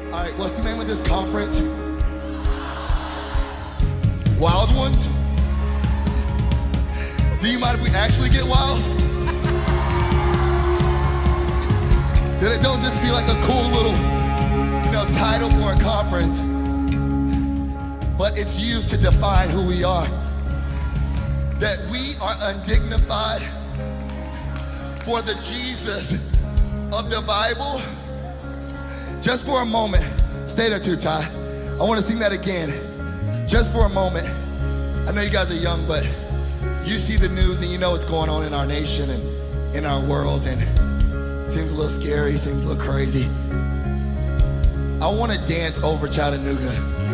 All right, what's the name of this conference? Wild Ones? Do you mind if we actually get wild? That it don't just be like a cool little, title for a conference, but it's used to define who we are. That we are undignified for the Jesus of the Bible. Just for a moment, stay there too, Ty. I want to sing that again. Just for a moment. I know you guys are young, but you see the news and you know what's going on in our nation and in our world, and it seems a little scary, seems a little crazy. I want to dance over Chattanooga.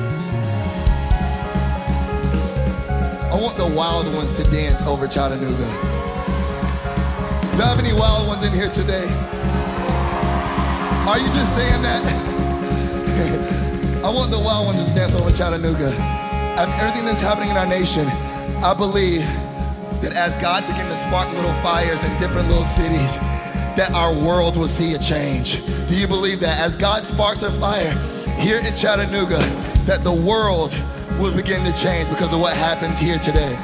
I want the wild ones to dance over Chattanooga. Do I have any wild ones in here today? Are you just saying that? I want the wild ones to dance over Chattanooga. After everything that's happening in our nation, I believe that as God begins to spark little fires in different little cities, that our world will see a change. Do you believe that? As God sparks a fire here in Chattanooga, that the world will begin to change because of what happens here today.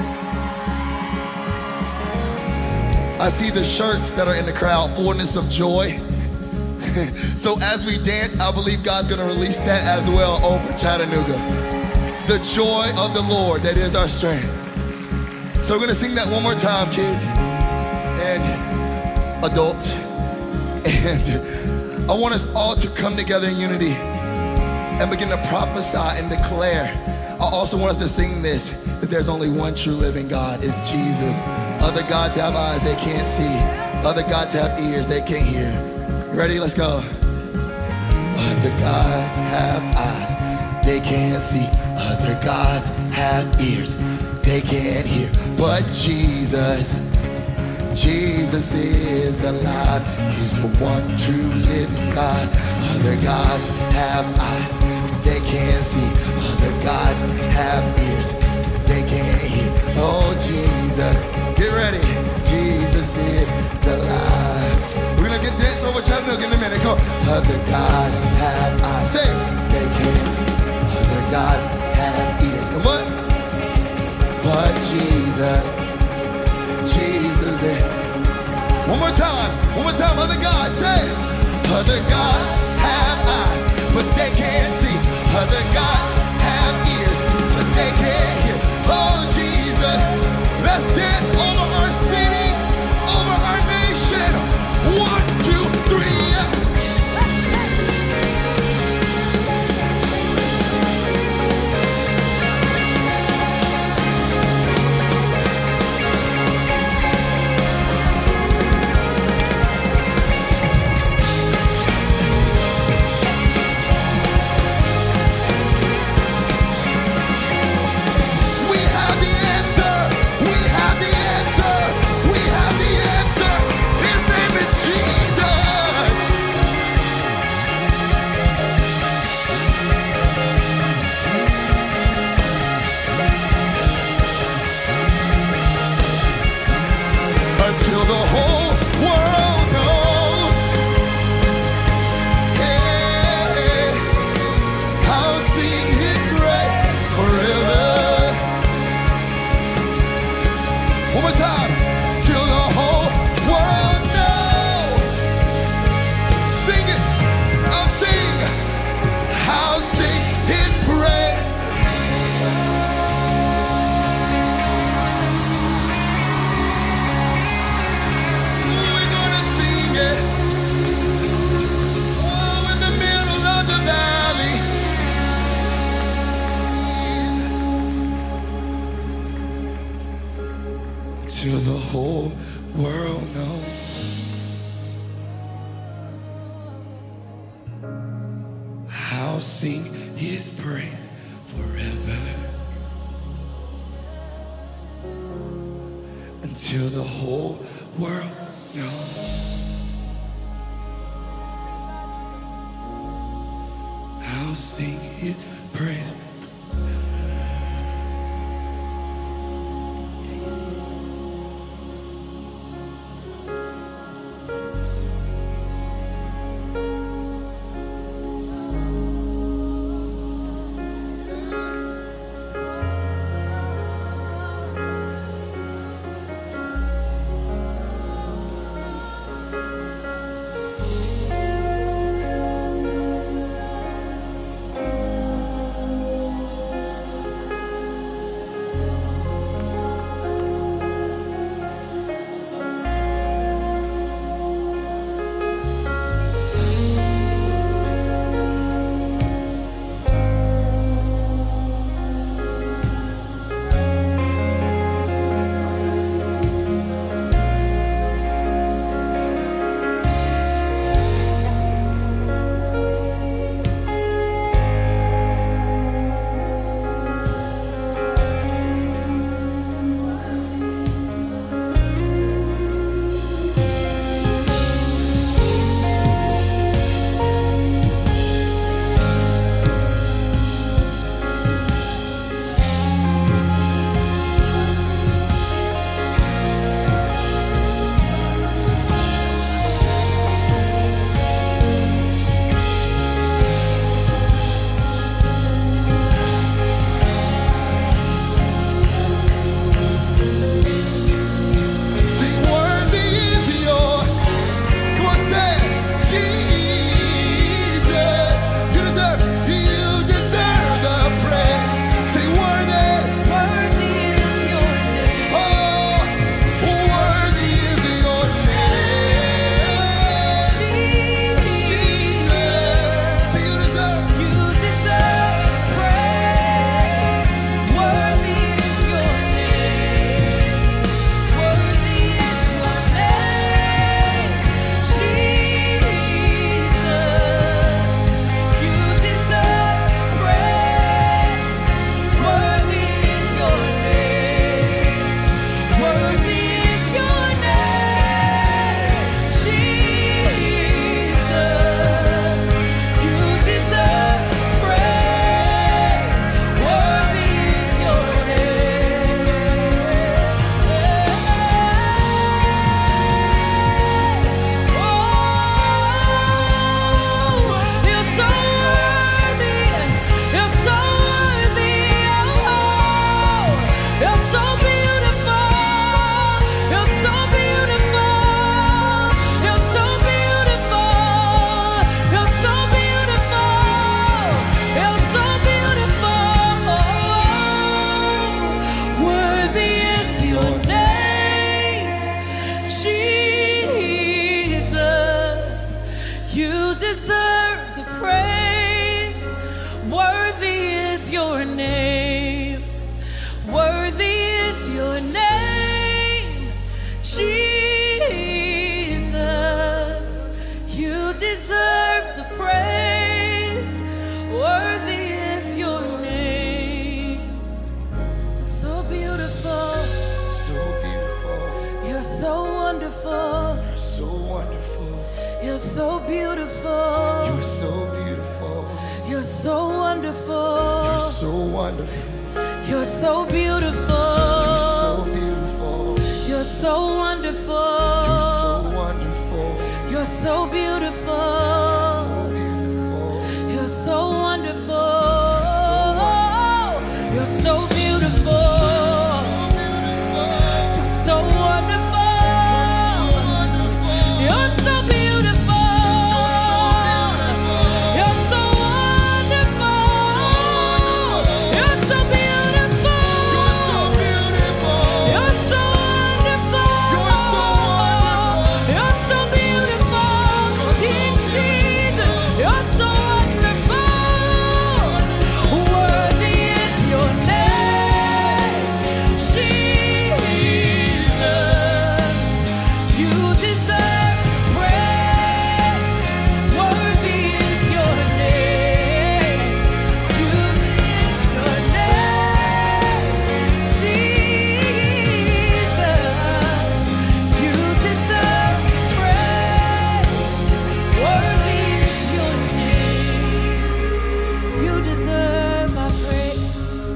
I see the shirts that are in the crowd, fullness of joy. So as we dance, I believe God's gonna release that as well over Chattanooga. The joy of the Lord, that is our strength. So we're gonna sing that one more time, kids and adults. And I want us all to come together in unity and begin to prophesy and declare. I also want us to sing this, that there's only one true living God, it's Jesus. Other gods have eyes they can't see. Other gods have ears they can't hear. You ready? Let's go. Other gods have eyes they can't see. Other gods have ears they can't hear. But Jesus is alive. He's the one true living God. Other gods have eyes they can't see. Other gods have ears they can't hear. Oh, Jesus, get ready. Jesus is alive. We're gonna get dance over Chattanooga in a minute. Go. Other gods have eyes. Say, they can't. Other gods have ears. And what? But Jesus is. One more time. Other gods, say. Other gods have eyes, but they can't see. Other gods have ears, but they can't hear. Oh, Jesus, let's dance over our city, over our nation. 1, 2, 3. Until the whole world knows, hey, I'll sing his praise forever. One more time. Till the whole world knows. Sing it. I'll sing his praise. Till the whole world knows, I'll sing his praise forever. Until the whole world knows, I'll sing his praise. is your name. Worthy is your name, Jesus. You deserve the praise. Worthy is your name. So beautiful. So beautiful. You're so wonderful. So wonderful. You're so beautiful. You're so beautiful. You're so wonderful. You're so wonderful. You're so beautiful. You're so beautiful. You're so wonderful. You're so wonderful. You're so beautiful. You're so wonderful. You're so beautiful. You're so wonderful. You're so beautiful. You're so wonderful. You're so beautiful. You're so wonderful. You're so beautiful. King Jesus, you're so wonderful. Worthy is your name, Jesus. You deserve praise. Worthy is your name. You is your name, Jesus. You deserve praise. Worthy is your name. You deserve our praise.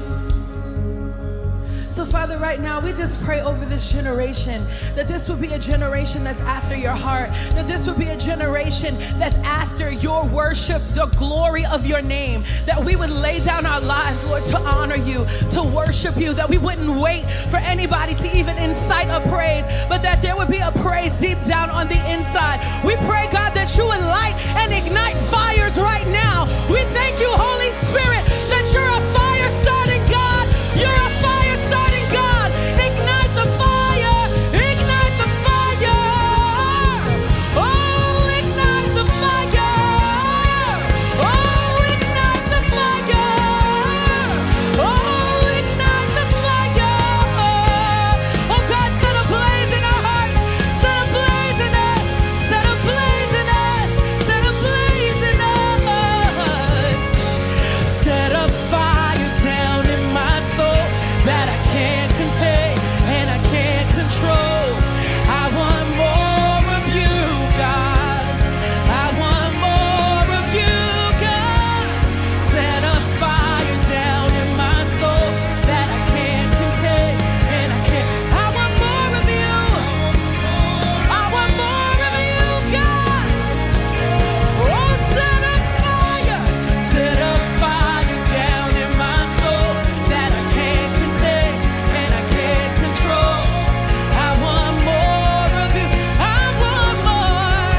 So, Father, right now, we just pray over this generation that this would be a generation that's after your heart, that this would be a generation that's after your worship, the glory of your name, that we would lay down our lives, Lord, to honor you, to worship you, that we wouldn't wait for anybody to even incite a praise, but that there would be a praise deep down on the inside. We pray, God, that you would light and ignite fires right now. We thank you, Holy Spirit, that you're a fire starting God. You're a fire starting God. Ignite the fire. Ignite the fire. Oh, ignite the fire. Oh, ignite the fire. Oh, ignite the fire. Oh, God, set a blaze in our hearts. Set a blaze in us. Set a blaze in us. Set a blaze in us. Set a fire down in my soul that I can't contain and I can't control. I want more of you, God. I want more of you, God. Set a fire down in my soul that I can't contain and I can't. I want more of you. I want more of you, God. Oh, set a fire. Set a fire down in my soul that I can't contain and I can't control. I want more of you. I want more.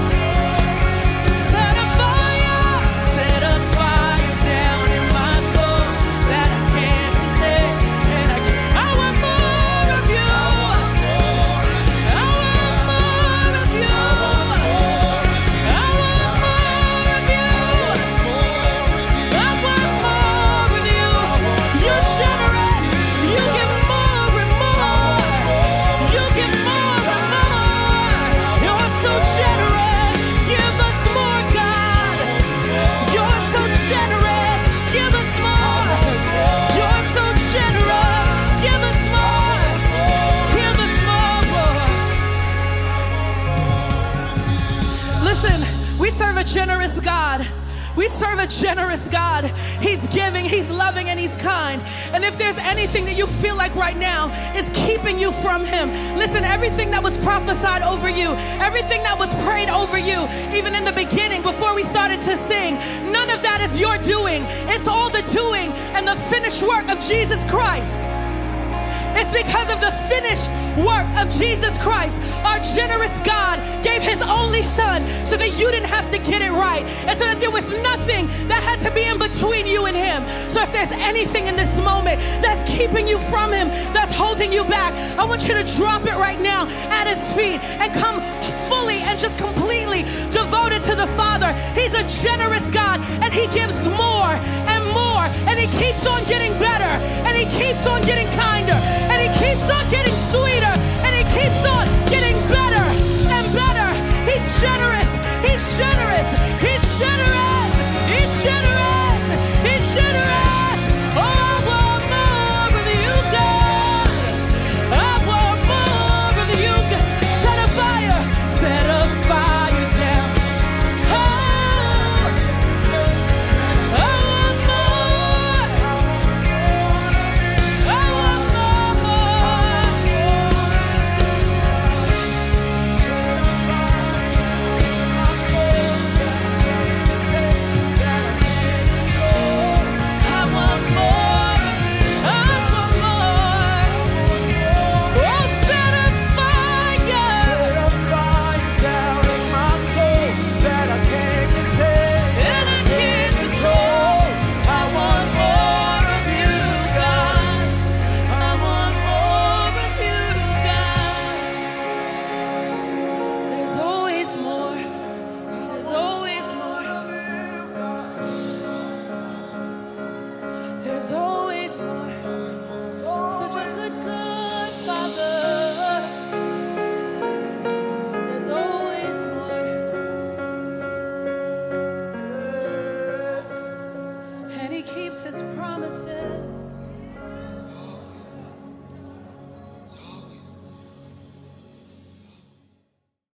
Set a fire. Set a fire down in my soul that I can't contain and I can't. I want more of you. I want more of you. I want more of you. I want more of you. You're generous. You give more and more. You give more and more. You're so generous. Give us more, God. You're so generous. Give us more. You're so generous. Give us more. Give us more. Listen, we serve a generous God. We serve a generous God. He's giving, He's loving, and He's kind. And if there's anything that you feel like right now is keeping you from Him, listen, everything that was prophesied over you, everything that was prayed over you, even in the beginning before we started to sing, none of that is your doing. It's all the doing and the finished work of Jesus Christ. It's because of the finished work of Jesus Christ. Our generous God gave His only Son so that you didn't have to get it right, and so that there was nothing that had to be in between you and Him. So if there's anything in this moment that's keeping you from Him, that's holding you back, I want you to drop it right now at His feet and come fully and just completely devoted to the Father. He's a generous God, and He gives more and more and he keeps on getting better, and he keeps on getting kinder, and he keeps on getting sweeter, and he keeps on getting better and better. He's generous. He's generous. He's generous. He's generous. He's generous. Oh, I want more of you, God. I want more of you, God. Set a fire. Set a fire down. Oh, I want more. I want more. I want more. I want more. Oh, set a fire. Set a fire down in my soul that I can't contain. And I can't control. I want more of you, God. I want more of you, God. There's always more. There's always more. There's always more. Such a good, good Father. There's always more. And he keeps his promises.